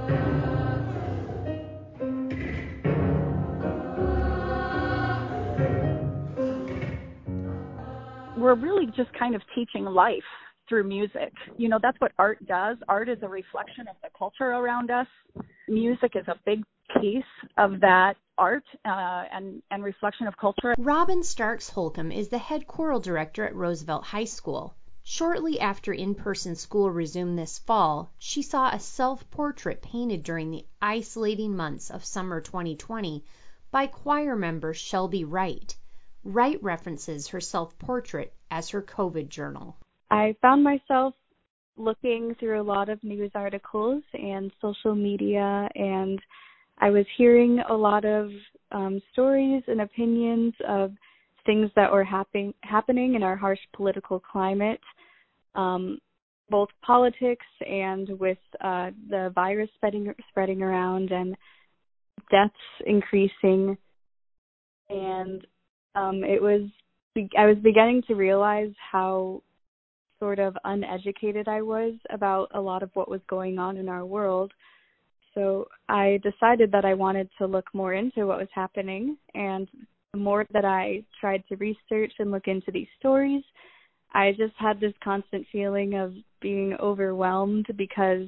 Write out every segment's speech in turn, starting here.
We're really just kind of teaching life through music. You know, that's what art does. Art is a reflection of the culture around us. Music is a big piece of that art and reflection of culture. Robin Starks Holcomb is the head choral director at Roosevelt High School. Shortly after in-person school resumed this fall, she saw a self-portrait painted during the isolating months of summer 2020 by choir member Shelby Wright. Wright references her self-portrait as her COVID journal. I found myself looking through a lot of news articles and social media, and I was hearing a lot of stories and opinions of things that were happening in our harsh political climate, both politics and with the virus spreading around and deaths increasing. And I was beginning to realize how sort of uneducated I was about a lot of what was going on in our world. So I decided that I wanted to look more into what was happening, and the more that I tried to research and look into these stories, I just had this constant feeling of being overwhelmed because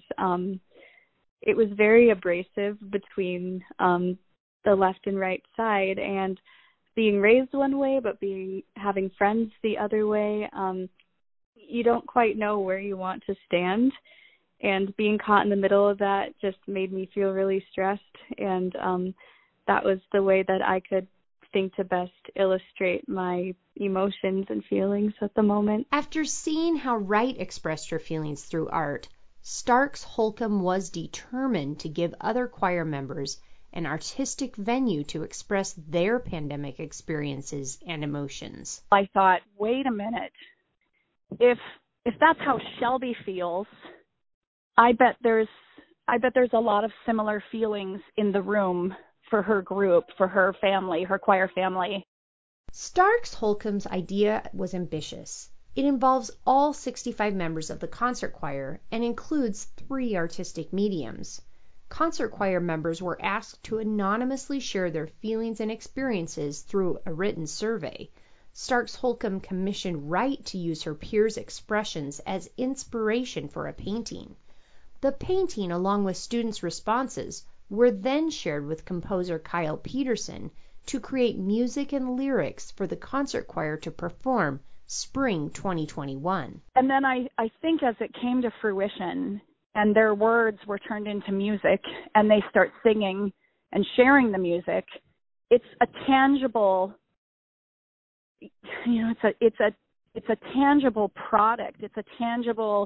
it was very abrasive between the left and right side, and being raised one way but having friends the other way, you don't quite know where you want to stand. And being caught in the middle of that just made me feel really stressed, and that was the way that I could think to best illustrate my emotions and feelings at the moment. After seeing how Wright expressed her feelings through art, Starks Holcomb was determined to give other choir members an artistic venue to express their pandemic experiences and emotions. I thought, wait a minute, if that's how Shelby feels, I bet there's a lot of similar feelings in the room for her group, for her family, her choir family. Starks Holcomb's idea was ambitious. It involves all 65 members of the concert choir and includes 3 artistic mediums. Concert choir members were asked to anonymously share their feelings and experiences through a written survey. Starks Holcomb commissioned Wright to use her peers' expressions as inspiration for a painting. The painting, along with students' responses, were then shared with composer Kyle Peterson to create music and lyrics for the concert choir to perform spring 2021. And then I think as it came to fruition and their words were turned into music and they start singing and sharing the music, it's a tangible, you know, it's a tangible product. It's a tangible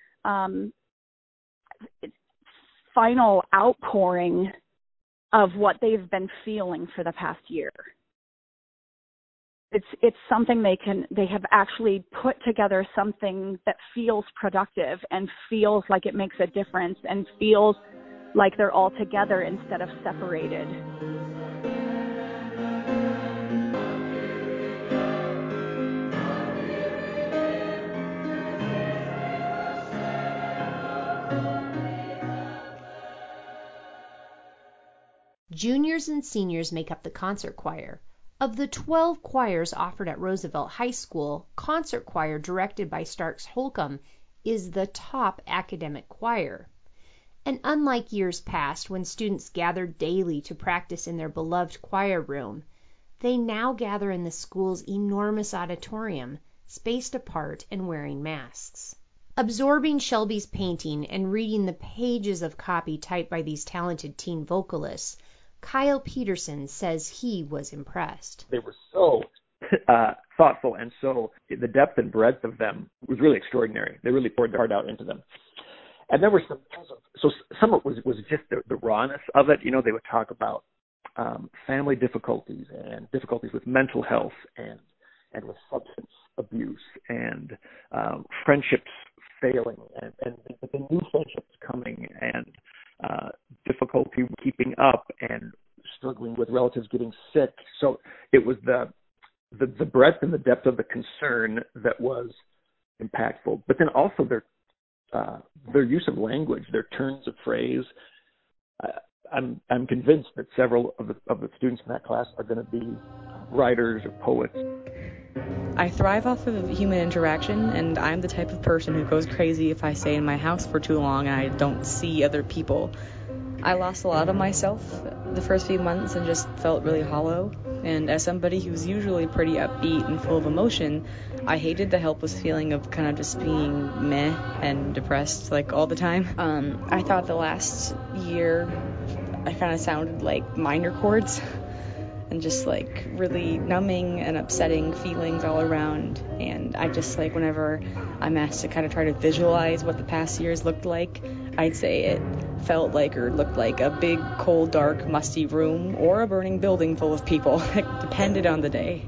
final outpouring of what they've been feeling for the past year. It's something they have actually put together something that feels productive and feels like it makes a difference and feels like they're all together instead of separated. Juniors and seniors make up the concert choir. Of the 12 choirs offered at Roosevelt High School, concert choir directed by Starks Holcomb is the top academic choir. And unlike years past when students gathered daily to practice in their beloved choir room, they now gather in the school's enormous auditorium, spaced apart and wearing masks. Absorbing Shelby's painting and reading the pages of copy typed by these talented teen vocalists, Kyle Peterson says he was impressed. They were so thoughtful, and so the depth and breadth of them was really extraordinary. They really poured their heart out into them. And there were some of it was just the rawness of it. You know, they would talk about family difficulties and difficulties with mental health and with substance abuse and friendships failing and the new friendships coming and difficulty keeping up and struggling with relatives getting sick. So it was the breadth and the depth of the concern that was impactful, but then also their use of language, their turns of phrase, I'm convinced that several of the students in that class are going to be writers or poets. I thrive off of human interaction, and I'm the type of person who goes crazy if I stay in my house for too long and I don't see other people. I lost a lot of myself the first few months and just felt really hollow. And as somebody who's usually pretty upbeat and full of emotion, I hated the helpless feeling of kind of just being meh and depressed like all the time. I thought the last year I kind of sounded like minor chords and just like really numbing and upsetting feelings all around. And I just like whenever I'm asked to kind of try to visualize what the past years looked like, I'd say it felt like or looked like a big, cold, dark, musty room or a burning building full of people. It depended on the day.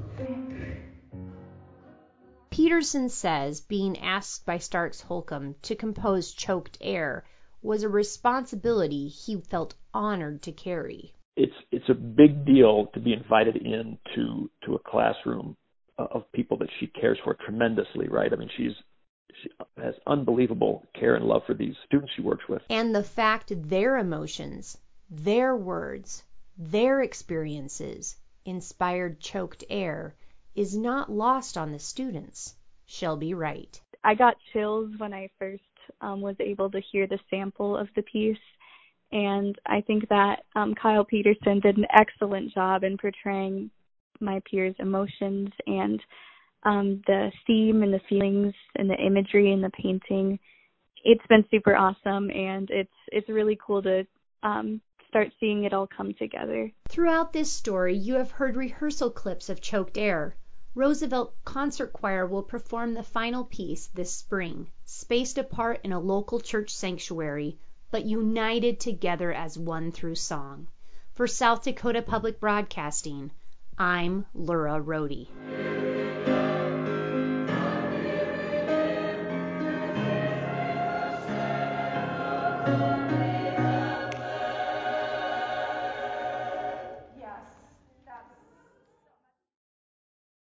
Peterson says being asked by Starks Holcomb to compose Choked Air was a responsibility he felt honored to carry. It's a big deal to be invited into a classroom of people that she cares for tremendously, right? I mean, she has unbelievable care and love for these students she works with. And the fact their emotions, their words, their experiences inspired Choked Air is not lost on the students. Shelby Wright. I got chills when I first was able to hear the sample of the piece, and I think that Kyle Peterson did an excellent job in portraying my peers' emotions and the theme and the feelings and the imagery and the painting. It's been super awesome, and it's really cool to start seeing it all come together. Throughout this story, you have heard rehearsal clips of Choked Air. Roosevelt Concert Choir will perform the final piece this spring, spaced apart in a local church sanctuary, but united together as one through song. For South Dakota Public Broadcasting, I'm Laura Rohde.